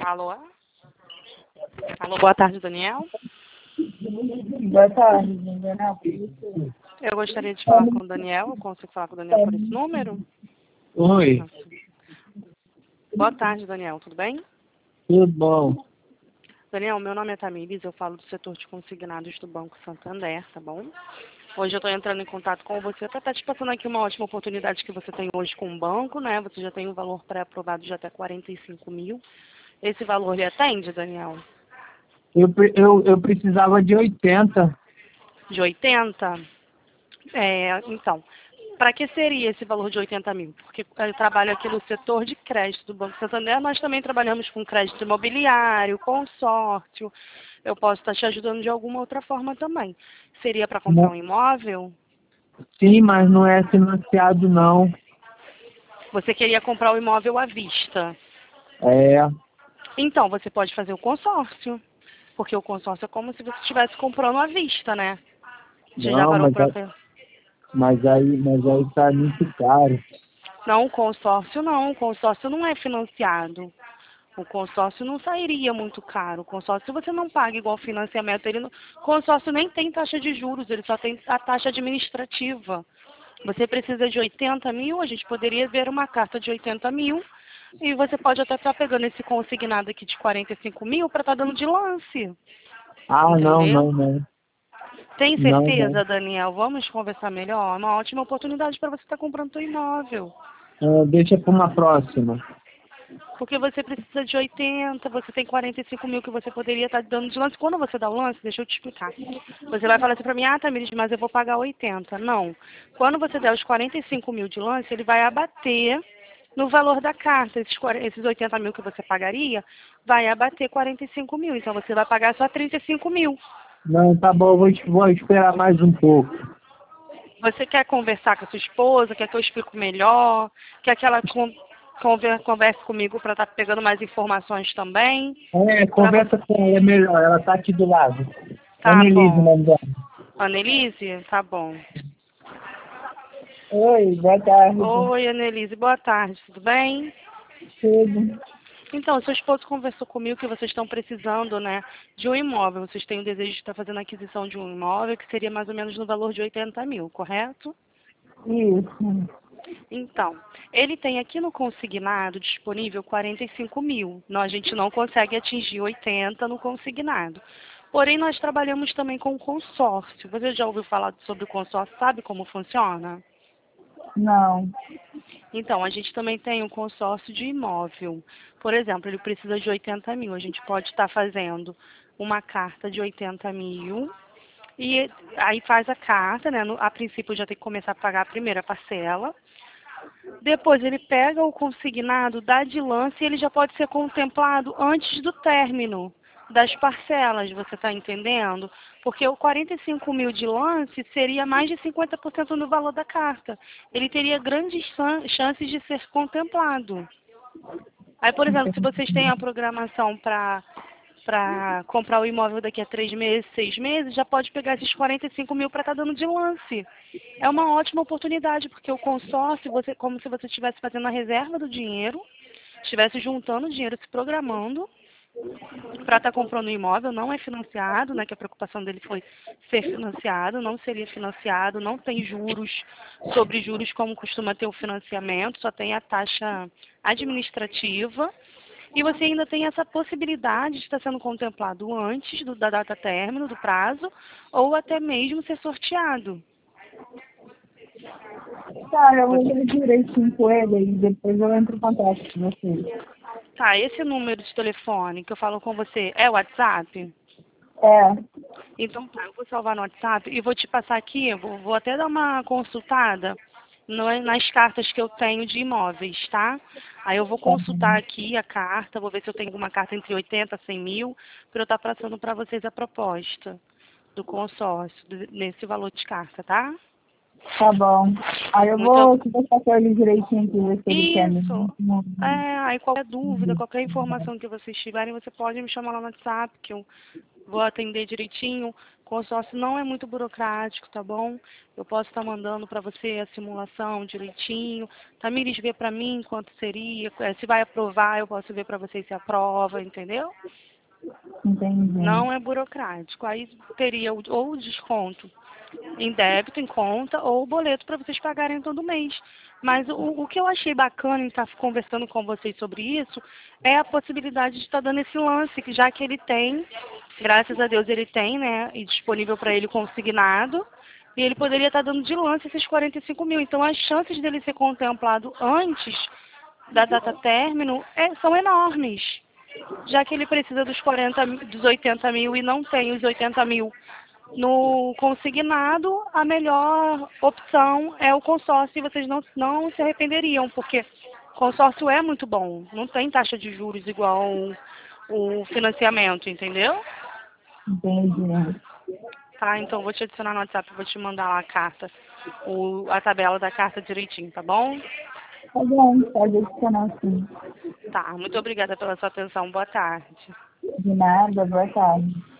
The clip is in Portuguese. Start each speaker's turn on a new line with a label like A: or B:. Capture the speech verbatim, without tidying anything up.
A: Alô? Alô, boa tarde, Daniel.
B: Boa tarde, Daniel.
A: Eu gostaria de falar com o Daniel. Eu consigo falar com o Daniel por esse número?
C: Oi,
A: Boa tarde, Daniel. Tudo bem?
C: tudo bom?
A: Daniel, meu nome é Tamires. Eu falo do setor de consignados do Banco Santander, tá bom? Hoje eu estou entrando em contato com você para estar te passando aqui uma ótima oportunidade que você tem hoje com o banco, né? Você já tem um valor pré-aprovado de até quarenta e cinco mil. Esse valor lhe atende, Daniel?
C: Eu, pre- eu, eu precisava de oitenta.
A: De oitenta? É, então, para que seria esse valor de oitenta mil? Porque eu trabalho aqui no setor de crédito do Banco Santander, nós também trabalhamos com crédito imobiliário, consórcio. Eu posso estar te ajudando de alguma outra forma também. Seria para comprar um imóvel?
C: Sim, mas não é financiado não.
A: Você queria comprar o imóvel à vista?
C: É,
A: Então, você pode fazer o consórcio. Porque o consórcio é como se você estivesse comprando à vista, né? Você já
C: não,
A: parou
C: mas,
A: para
C: é-
A: ver?
C: mas aí, mas aí tá muito caro.
A: Não, o consórcio não. O consórcio não é financiado. O consórcio não sairia muito caro. O consórcio, se você não paga igual financiamento, ele não... o consórcio nem tem taxa de juros, ele só tem a taxa administrativa. Você precisa de oitenta mil, a gente poderia ver uma carta de oitenta mil e você pode até estar pegando esse consignado aqui de quarenta e cinco mil para estar dando de lance.
C: Ah, não,
A: Entendeu?
C: não, não.
A: Tem
C: Não, não.
A: certeza, Daniel? Vamos conversar melhor? É uma ótima oportunidade para você estar comprando seu imóvel.
C: Ah, deixa para uma próxima.
A: Porque você precisa de oitenta, você tem quarenta e cinco mil que você poderia estar dando de lance. Quando você dá o lance, deixa eu te explicar. Você vai falar assim para mim, ah, Tamires, mas eu vou pagar oitenta. Não. Quando você der os quarenta e cinco mil de lance, ele vai abater no valor da carta. Esses, quarenta esses oitenta mil que você pagaria, vai abater quarenta e cinco mil. Então você vai pagar só trinta e cinco mil.
C: Não, tá bom, vou, es- vou esperar mais um pouco.
A: Você quer conversar com a sua esposa? Quer que eu explique melhor? Quer que ela con- conver- converse comigo para estar pegando mais informações também?
C: É,
A: Pra você...
C: conversa com ela, é melhor, ela tá aqui do lado.
A: Tá
C: Annelise, o
A: bom.
C: nome dela.
A: Annelise? Tá bom.
B: Oi, boa tarde.
A: Oi, Annelise. Boa tarde. Tudo bem?
B: Tudo.
A: Então, seu esposo conversou comigo que vocês estão precisando, né, de um imóvel. Vocês têm o desejo de estar fazendo a aquisição de um imóvel que seria mais ou menos no valor de oitenta mil, correto?
B: Isso.
A: Então, ele tem aqui no consignado disponível quarenta e cinco mil. Nós, a gente não consegue atingir oitenta no consignado. Porém, nós trabalhamos também com consórcio. Você já ouviu falar sobre o consórcio? Sabe como funciona?
B: Não.
A: Então, a gente também tem um consórcio de imóvel. Por exemplo, ele precisa de oitenta mil. A gente pode estar fazendo uma carta de oitenta mil. E aí faz a carta, né? No- a princípio já tem que começar a pagar a primeira parcela. Depois ele pega o consignado, dá de lance e ele já pode ser contemplado antes do término das parcelas, você está entendendo? Porque o quarenta e cinco mil de lance seria mais de cinquenta por cento do valor da carta. Ele teria grandes chan- chances de ser contemplado. Aí, por exemplo, se vocês têm a programação para para comprar o imóvel daqui a três meses, seis meses, já pode pegar esses quarenta e cinco mil para estar dando de lance. É uma ótima oportunidade, porque o consórcio, você, como se você estivesse fazendo a reserva do dinheiro, estivesse juntando dinheiro, se programando para estar comprando um imóvel, não é financiado, né, que a preocupação dele foi ser financiado, não seria financiado, não tem juros sobre juros como costuma ter o financiamento, só tem a taxa administrativa. E você ainda tem essa possibilidade de estar sendo contemplado antes do, da data término, do prazo, ou até mesmo ser sorteado.
B: Tá, eu vou
A: Você-
B: ver direitinho com ele e depois eu entro em contato com você.
A: Tá, esse número de telefone que eu falo com você é o WhatsApp?
B: É.
A: Então tá, eu vou salvar no WhatsApp e vou te passar aqui, eu vou, vou até dar uma consultada no- nas cartas que eu tenho de imóveis, tá? Aí eu vou
B: Tá
A: consultar
B: bom.
A: aqui a carta, vou ver se eu tenho alguma carta entre oitenta e cem mil, para eu estar passando para vocês a proposta do consórcio, do- nesse valor de carta, tá?
B: Tá bom. Aí eu
A: Muito
B: vou conversar com ele direitinho aqui, ver se ele quer
A: Isso.
B: mesmo. Não.
A: É, aí qualquer dúvida, qualquer informação que vocês tiverem, você pode me chamar lá no WhatsApp, que eu vou atender direitinho. consórcio não é muito burocrático, tá bom? Eu posso estar mandando para você a simulação direitinho. Tamires, vê para mim quanto seria, eh, se vai aprovar, eu posso ver para vocês se aprova, entendeu?
B: Entendi.
A: Não é burocrático. Aí teria o- ou o desconto em débito, em conta, ou o boleto para vocês pagarem todo mês. Mas o, o que eu achei bacana em estar conversando com vocês sobre isso é a possibilidade de estar dando esse lance, que já que ele tem, graças a Deus ele tem, né, e disponível para ele consignado, e ele poderia estar dando de lance esses quarenta e cinco mil. Então as chances dele ser contemplado antes da data término é, são enormes, já que ele precisa dos quarenta, mi- dos oitenta mil e não tem os oitenta mil no consignado, a melhor opção é o consórcio e vocês não, não se arrependeriam, porque consórcio é muito bom, não tem taxa de juros igual o financiamento, entendeu?
B: Entendi.
A: Tá, então vou te adicionar no WhatsApp, vou te mandar lá a carta, o, a tabela da carta direitinho, tá bom?
B: Tá bom, pode adicionar sim.
A: Tá, muito obrigada pela sua atenção, boa tarde.
B: De nada, boa tarde.